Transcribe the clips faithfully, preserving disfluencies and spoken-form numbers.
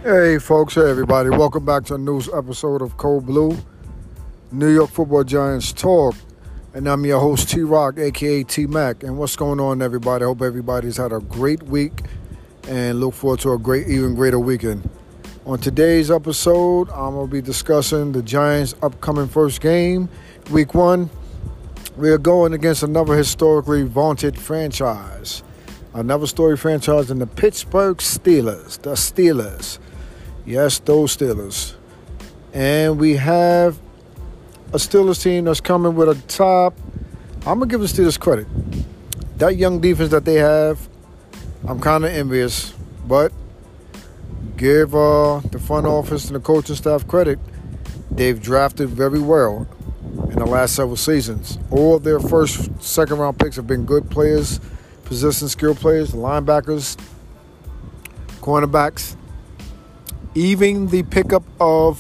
Hey folks, hey everybody, welcome back to a new episode of Cold Blue, New York Football Giants Talk, and I'm your host T-Rock, aka T-Mac, and what's going on everybody? I hope everybody's had a great week and look forward to a great, even greater weekend. On today's episode, I'm going to be discussing the Giants' upcoming first game, week one. We are going against another historically vaunted franchise, another story franchise in the Pittsburgh Steelers, the Steelers. Yes, those Steelers. And we have a Steelers team that's coming with a top. I'm going to give the Steelers credit. That young defense that they have, I'm kind of envious. But give uh, the front office and the coaching staff credit. They've drafted very well in the last several seasons. All of their first, second round picks have been good players, position skill players, linebackers, cornerbacks. Even the pickup of,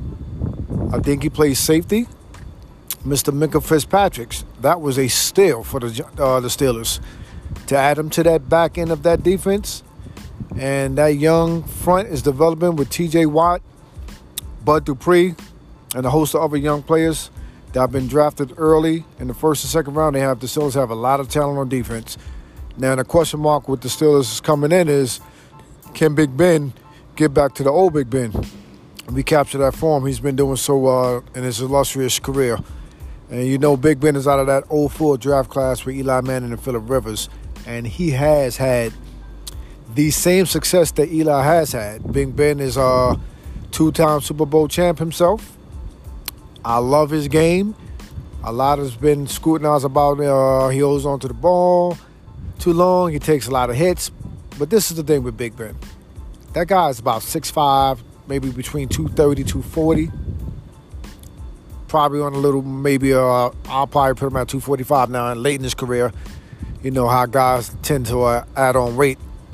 I think he plays safety, Mister Minkah Fitzpatrick. That was a steal for the uh, the Steelers. To add him to that back end of that defense, and that young front is developing with T J Watt, Bud Dupree, and a host of other young players that have been drafted early in the first and second round. They have the Steelers have a lot of talent on defense. Now the question mark with the Steelers coming in is, can Big Ben get back to the old Big Ben, recapture that form he's been doing so uh, in his illustrious career? And you know Big Ben is out of that oh four draft class with Eli Manning and Phillip Rivers, and he has had the same success that Eli has had. Big Ben is a two-time Super Bowl champ himself. I love his game. A lot has been scrutinized about uh, he holds on to the ball too long. He takes a lot of hits. But this is the thing with Big Ben. That guy is about six five, maybe between two thirty, two forty. Probably on a little, maybe, uh, I'll probably put him at two forty-five now, late in his career. You know how guys tend to uh, add on weight.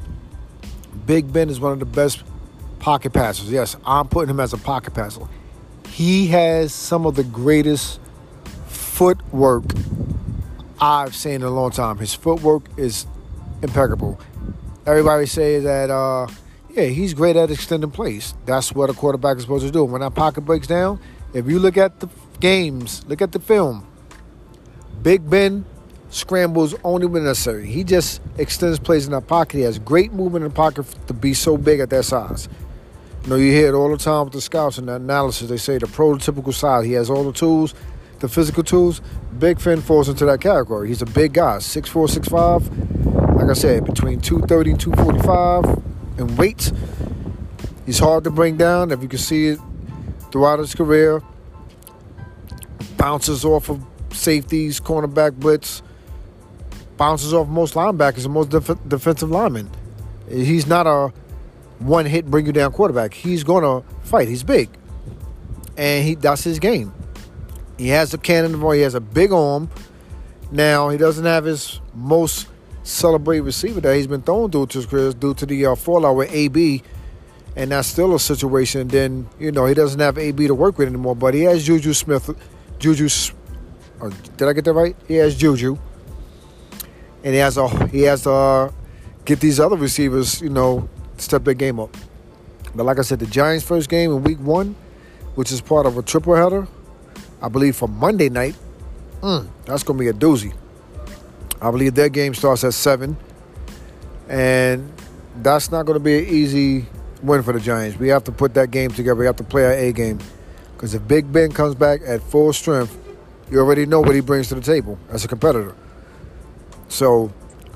Big Ben is one of the best pocket passers. Yes, I'm putting him as a pocket passer. He has some of the greatest footwork I've seen in a long time. His footwork is impeccable. Everybody says that, uh, yeah, he's great at extending plays. That's what a quarterback is supposed to do. When that pocket breaks down, if you look at the games, look at the film, Big Ben scrambles only when necessary. He just extends plays in that pocket. He has great movement in the pocket to be so big at that size. You know, you hear it all the time with the scouts and the analysis. They say the prototypical size. He has all the tools, the physical tools. Big Ben falls into that category. He's a big guy, six four, six five. Like I said, between two thirty and two forty-five in weight. He's hard to bring down. If you can see it throughout his career, bounces off of safeties, cornerback blitz, bounces off most linebackers and most def- defensive linemen. He's not a one-hit bring-you-down quarterback. He's going to fight. He's big. And he that's his game. He has a cannon, he has a big arm. Now, he doesn't have his most celebrated receiver that he's been thrown through to his career due to the uh, fallout with A B, and that's still a situation. Then, you know, he doesn't have A B to work with anymore, but he has Juju Smith. Juju, or did I get that right? He has Juju. And he has a he has to uh, get these other receivers, you know, step their game up. But like I said, the Giants' first game in week one, which is part of a triple header, I believe for Monday night, mm, that's going to be a doozy. I believe their game starts at seven, and that's not going to be an easy win for the Giants. We have to put that game together. We have to play our A game, because if Big Ben comes back at full strength, you already know what he brings to the table as a competitor. So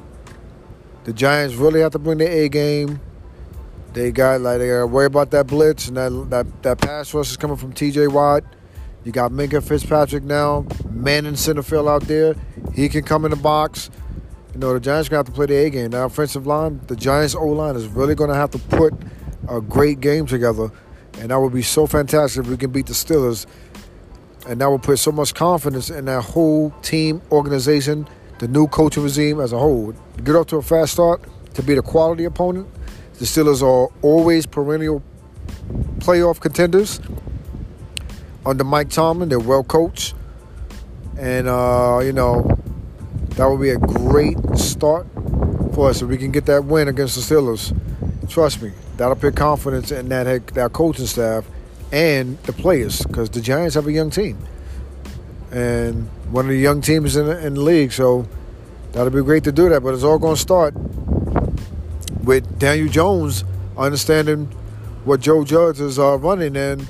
the Giants really have to bring their A game. They got like they got to worry about that blitz, and that that that pass rush is coming from T J Watt. You got Minkah Fitzpatrick now, man in center field out there. He can come in the box. You know, the Giants are going to have to play the A game. Now, offensive line, the Giants' O-line is really going to have to put a great game together. And that would be so fantastic if we can beat the Steelers. And that would put so much confidence in that whole team, organization, the new coaching regime as a whole. To get off to a fast start, to be the quality opponent. The Steelers are always perennial playoff contenders. Under Mike Tomlin, they're well coached. And, uh, you know, that would be a great start for us if we can get that win against the Steelers. Trust me, That'll put confidence in that head, that coaching staff and the players, because the Giants have a young team and one of the young teams in the, in the league. So that'll be great to do that. But it's all going to start with Daniel Jones understanding what Joe Judge is uh, running. And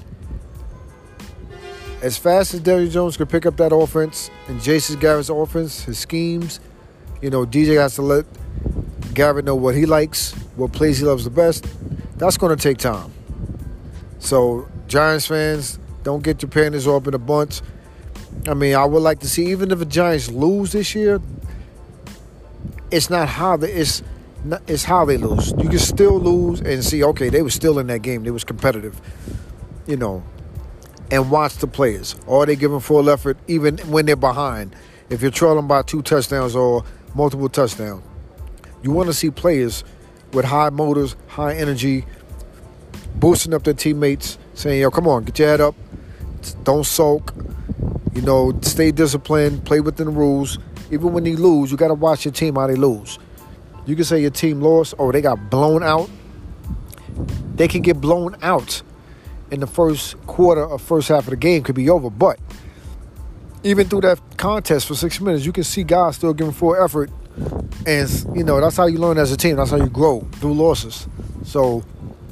as fast as Daniel Jones could pick up that offense and Jason Garrett's offense, his schemes, you know, D J has to let Garrett know what he likes, what plays he loves the best. That's going to take time. So, Giants fans, don't get your panties up in a bunch. I mean, I would like to see, even if the Giants lose this year, it's not how they, it's not, it's how they lose. You can still lose and see, okay, they were still in that game. They was competitive, you know, and watch the players. Are they giving full effort even when they're behind? If you're trailing by two touchdowns or multiple touchdowns, you want to see players with high motors, high energy, boosting up their teammates, saying, yo, come on, get your head up. Don't sulk. You know, stay disciplined, play within the rules. Even when you lose, you got to watch your team how they lose. You can say your team lost, oh, they got blown out. They can get blown out in the first quarter or first half of the game, could be over. But even through that contest for six minutes, you can see guys still giving full effort. And, you know, that's how you learn as a team. That's how you grow, through losses. So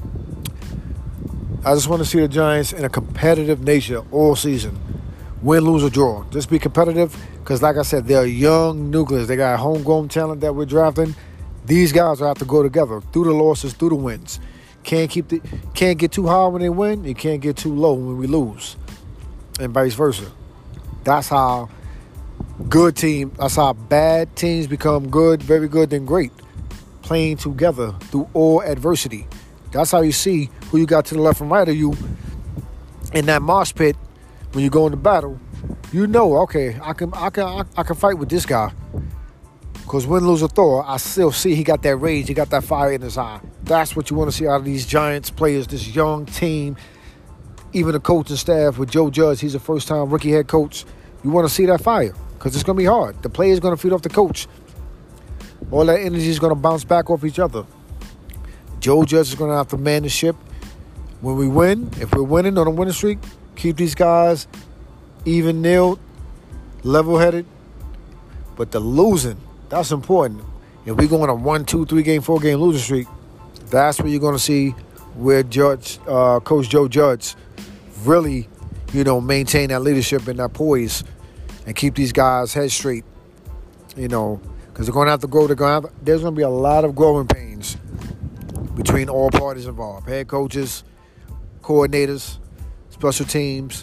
I just want to see the Giants in a competitive nature all season. Win, lose, or draw. Just be competitive because, like I said, they're young nucleus. They got homegrown talent that we're drafting. These guys will have to go together through the losses, through the wins. Can't keep the can't get too high when they win. You can't get too low when we lose, and vice versa. That's how good team. That's how bad teams become good, very good, then great. Playing together through all adversity. That's how you see who you got to the left and right of you in that mosh pit. When you go into battle, you know, okay, I can, I can, I, I can fight with this guy. Because win, lose, or Thor, I still see he got that rage, he got that fire in his eye. That's what you want to see out of these Giants players, this young team, even the coaching staff with Joe Judge. He's a first-time rookie head coach. You want to see that fire because it's going to be hard. The player's going to feed off the coach. All that energy is going to bounce back off each other. Joe Judge is going to have to man the ship. When we win, if we're winning on a winning streak, keep these guys even-nilled, level-headed. But the losing, that's important. If we go on a one, two, three-game, four-game losing streak, that's where you're going to see where Judge, uh, Coach Joe Judge really, you know, maintain that leadership and that poise and keep these guys head straight, you know, because they're going to have to grow. They're going to have, there's going to be a lot of growing pains between all parties involved, head coaches, coordinators, special teams,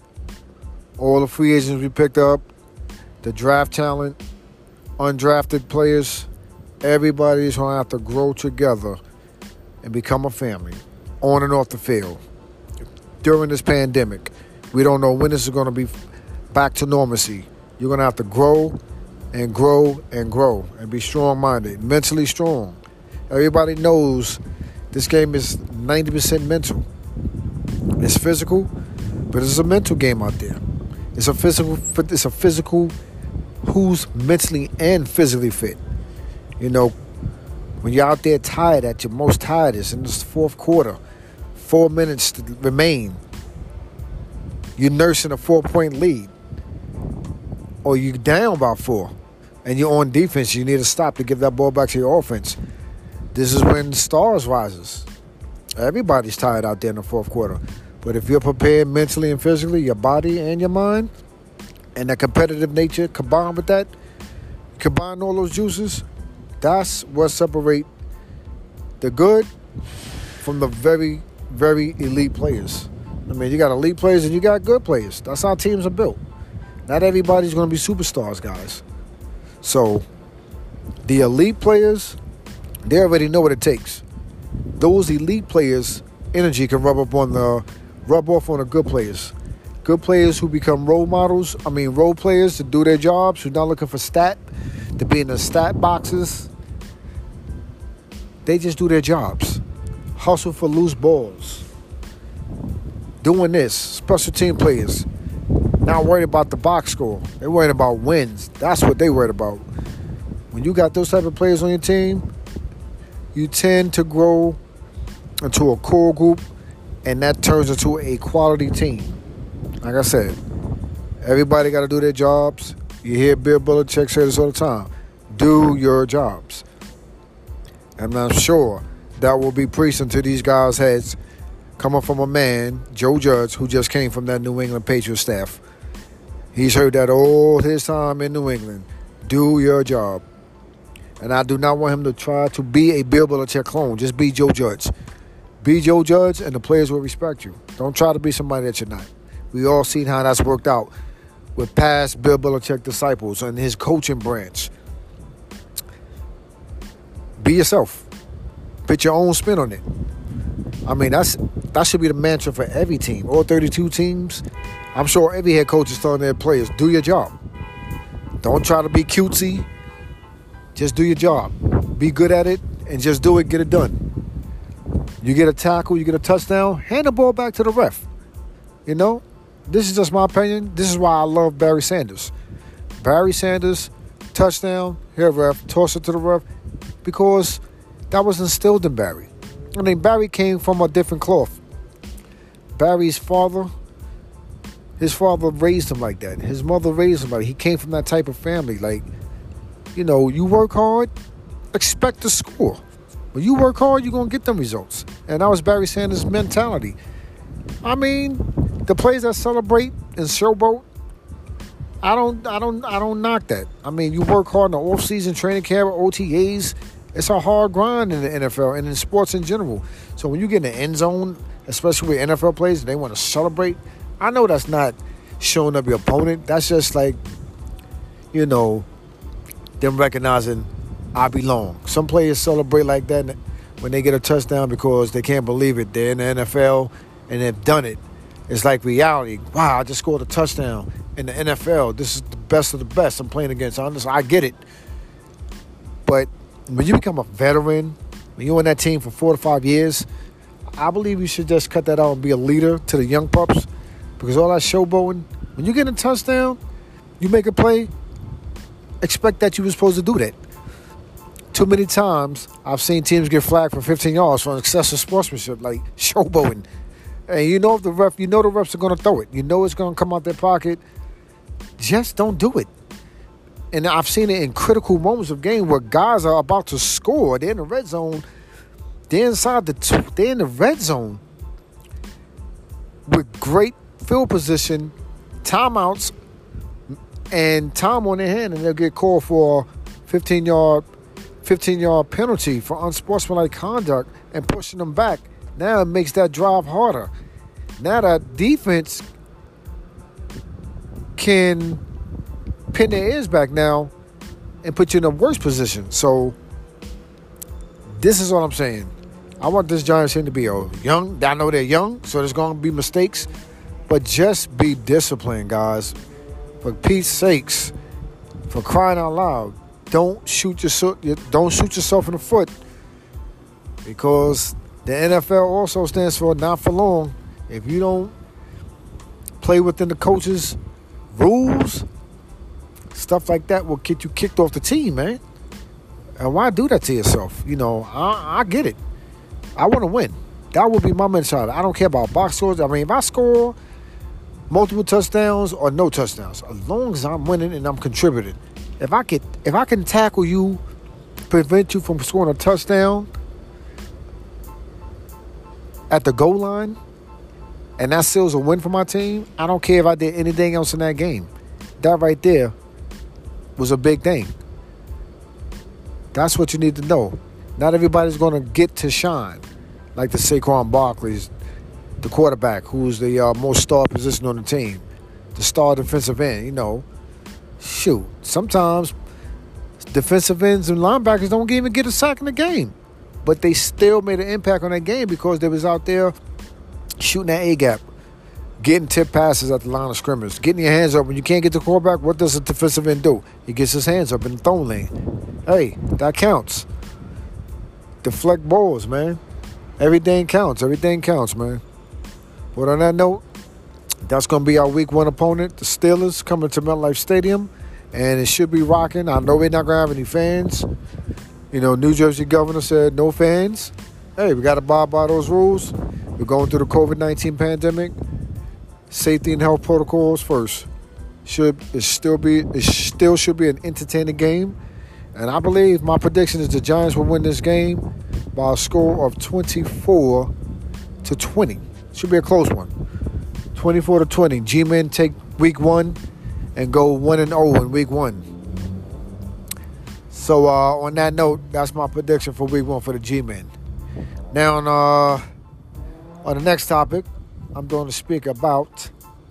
all the free agents we picked up, the draft talent, undrafted players. Everybody's going to have to grow together and become a family on and off the field. During this pandemic, we don't know when this is going to be back to normalcy. You're going to have to grow and grow and grow and be strong-minded, mentally strong. Everybody knows this game is ninety percent mental. It's physical, but it's a mental game out there. It's a physical. It's a physical. Who's mentally and physically fit? You know, when you're out there tired at your most tiredest in this fourth quarter, four minutes to remain, you're nursing a four-point lead, or you're down by four, and you're on defense. You need to stop to give that ball back to your offense. This is when the stars rises. Everybody's tired out there in the fourth quarter. But if you're prepared mentally and physically, your body and your mind, and that competitive nature combined with that, combine all those juices, that's what separates the good from the very, very elite players. I mean, you got elite players and you got good players. That's how teams are built. Not everybody's going to be superstars, guys. So the elite players, they already know what it takes. Those elite players' energy can rub up on the rub off on the good players. Good players who become role models, I mean role players to do their jobs, who's not looking for stat, to be in the stat boxes. They just do their jobs. Hustle for loose balls. Doing this. Special team players. Not worried about the box score. They're worried about wins. That's what they worried about. When you got those type of players on your team, you tend to grow into a core group, and that turns into a quality team. Like I said, everybody got to do their jobs. You hear Bill Belichick say this all the time. Do your jobs. And I'm sure that will be preaching to these guys' heads coming from a man, Joe Judge, who just came from that New England Patriots staff. He's heard that all his time in New England. Do your job. And I do not want him to try to be a Bill Belichick clone. Just be Joe Judge. Be Joe Judge, and the players will respect you. Don't try to be somebody that you're not. We all seen how that's worked out with past Bill Belichick disciples and his coaching branch. Be yourself. Put your own spin on it. I mean, that's that should be the mantra for every team. All thirty-two teams. I'm sure every head coach is telling their players, do your job. Don't try to be cutesy. Just do your job. Be good at it and just do it, get it done. You get a tackle, you get a touchdown, hand the ball back to the ref. You know, this is just my opinion. This is why I love Barry Sanders. Barry Sanders, touchdown, here ref, toss it to the ref, because that was instilled in Barry. I mean, Barry came from a different cloth. Barry's father, his father raised him like that. His mother raised him like that. He came from that type of family. Like, you know, you work hard, expect to score. When you work hard, you're going to get them results. And that was Barry Sanders' mentality. I mean, the players that celebrate and showboat, I don't I don't I don't knock that. I mean, you work hard in the off-season training camp, O T As. It's a hard grind in the N F L and in sports in general. So when you get in the end zone, especially with N F L players, and they want to celebrate, I know that's not showing up your opponent. That's just like, you know, them recognizing I belong. Some players celebrate like that when they get a touchdown because they can't believe it. They're in the N F L and they've done it. It's like reality. Wow, I just scored a touchdown in the N F L. This is the best of the best I'm playing against. I get it. But when you become a veteran, when you're on that team for four to five years, I believe you should just cut that out and be a leader to the young pups. Because all that showboating, when you get a touchdown, you make a play, expect that you were supposed to do that. Too many times, I've seen teams get flagged for fifteen yards for excessive sportsmanship, like showboating. And you know if the ref, you know the refs are going to throw it. You know it's going to come out their pocket. Just don't do it. And I've seen it in critical moments of game where guys are about to score. They're in the red zone. They're inside the. T- they're in the red zone with great field position, timeouts, and time on their hand, and they'll get called for fifteen yard penalty for unsportsmanlike conduct and pushing them back. Now it makes that drive harder. Now that defense can pin their ears back now and put you in a worse position. So this is what I'm saying. I want this Giants team to be a young. I know they're young, so there's going to be mistakes. But just be disciplined, guys. For Pete's sakes, for crying out loud, don't shoot yourself. Don't shoot yourself in the foot, because the N F L also stands for not for long. If you don't play within the coach's rules, stuff like that will get you kicked off the team, man. And why do that to yourself? You know, I, I get it. I want to win. That would be my mentality. I don't care about box scores. I mean, if I score multiple touchdowns or no touchdowns, as long as I'm winning and I'm contributing. If I could, if I can tackle you, prevent you from scoring a touchdown at the goal line, and that seals a win for my team, I don't care if I did anything else in that game. That right there was a big thing. That's what you need to know. Not everybody's going to get to shine like the Saquon Barkley's, the quarterback, who's the uh, most star position on the team, the star defensive end. You know, shoot, sometimes defensive ends and linebackers don't even get a sack in the game, but they still made an impact on that game because they was out there shooting that A-gap, getting tip passes at the line of scrimmage, getting your hands up. When you can't get the quarterback, what does a defensive end do? He gets his hands up in the throw lane. Hey, that counts. Deflect balls, man. Everything counts. Everything counts, man. But on that note, that's going to be our week one opponent, the Steelers, coming to MetLife Stadium. And it should be rocking. I know we're not going to have any fans. You know, New Jersey governor said no fans. hey, we got to abide by those rules. We're going through the COVID nineteen pandemic. Safety and health protocols first. Should it still be? It still should be an entertaining game, and I believe my prediction is the Giants will win this game by a score of twenty-four to twenty. Should be a close one. twenty-four to twenty. G-men take week one and go one and zero in week one. So uh, on that note, that's my prediction for week one for the G-men. Now on uh, on the next topic, I'm going to speak about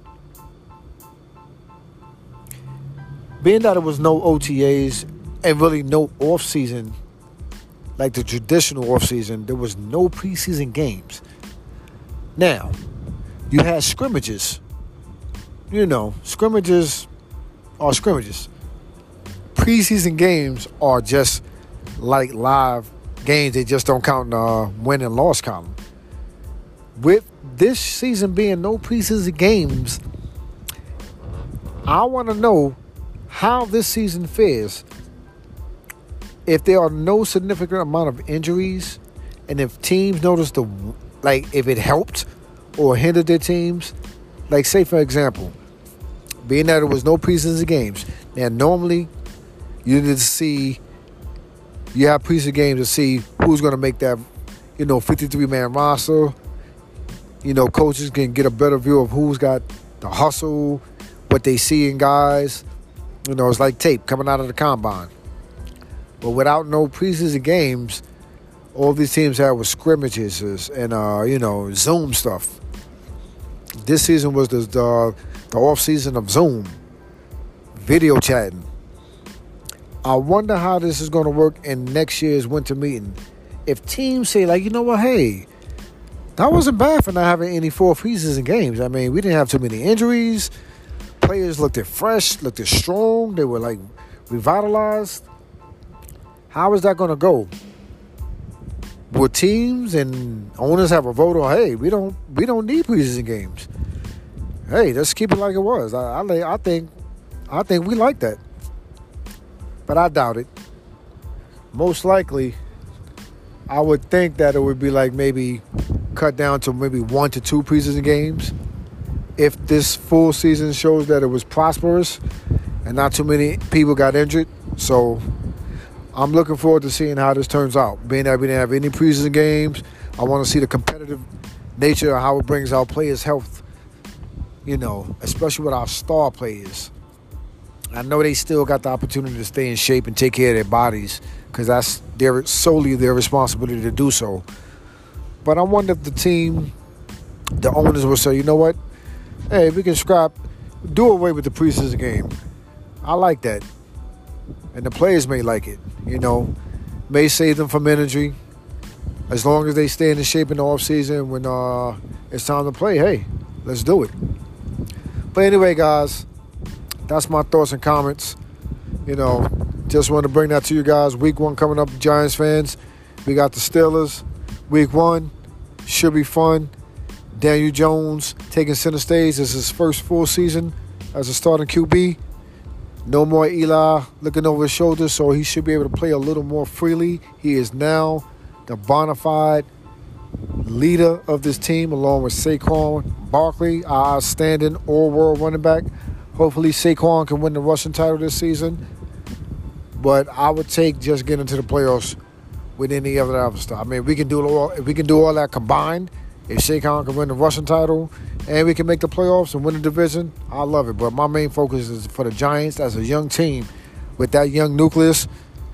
being that there was no O T As and really no off-season, like the traditional off-season, there was no preseason games. Now, you had scrimmages. You know, scrimmages are scrimmages. Preseason games are just like live games. They just don't count in the win and loss column. With this season being no preseason games, I want to know how this season fares. If there are no significant amount of injuries, and if teams notice the, like, if it helped or hindered their teams, like, say, for example, being that there was no preseason games, now normally you need to see, you have preseason games to see who's going to make that, you know, fifty-three man roster. You know, coaches can get a better view of who's got the hustle, what they see in guys. You know, it's like tape coming out of the combine. But without no preseason games, all these teams had was scrimmages and, uh, you know, Zoom stuff. This season was the, the, the off-season of Zoom, video chatting. I wonder how this is going to work in next year's winter meeting. If teams say, like, you know what, hey, that wasn't bad for not having any four preseason games. I mean, we didn't have too many injuries. Players looked fresh, looked strong. They were, like, revitalized. How is that going to go? Will teams and owners have a vote on, hey, we don't we don't need preseason games. Hey, let's keep it like it was. I, I, I think I think we like that. But I doubt it. Most likely, I would think that it would be like maybe cut down to maybe one to two preseason games. If this full season shows that it was prosperous and not too many people got injured. So I'm looking forward to seeing how this turns out. Being that we didn't have any preseason games, I want to see the competitive nature of how it brings our players' health, you know, especially with our star players. I know they still got the opportunity to stay in shape and take care of their bodies because that's their, solely their responsibility to do so. But I wonder if the team, the owners will say, you know what? Hey, we can scrap, do away with the preseason game. I like that. And the players may like it, you know. May save them from injury. As long as they stay in the shape in the offseason when uh, it's time to play, hey, let's do it. But anyway, guys, that's my thoughts and comments. You know, just want to bring that to you guys. Week one coming up, Giants fans. We got the Steelers. Week one should be fun. Daniel Jones taking center stage. This is his first full season as a starting Q B. No more Eli looking over his shoulder, so he should be able to play a little more freely. He is now the bona fide leader of this team, along with Saquon Barkley, our outstanding all-world running back. Hopefully Saquon can win the rushing title this season. But I would take just getting to the playoffs with any other other stuff. I mean, we can do all if we can do all that combined. If Saquon can win the rushing title and we can make the playoffs and win the division, I love it. But my main focus is for the Giants as a young team with that young nucleus.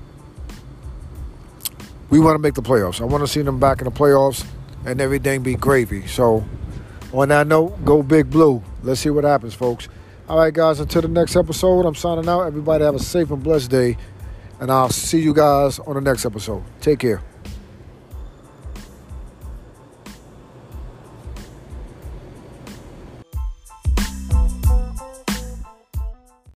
We want to make the playoffs. I want to see them back in the playoffs and everything be gravy. So on that note, go Big Blue. Let's see what happens, folks. All right, guys, until the next episode, I'm signing out. Everybody have a safe and blessed day. And I'll see you guys on the next episode. Take care.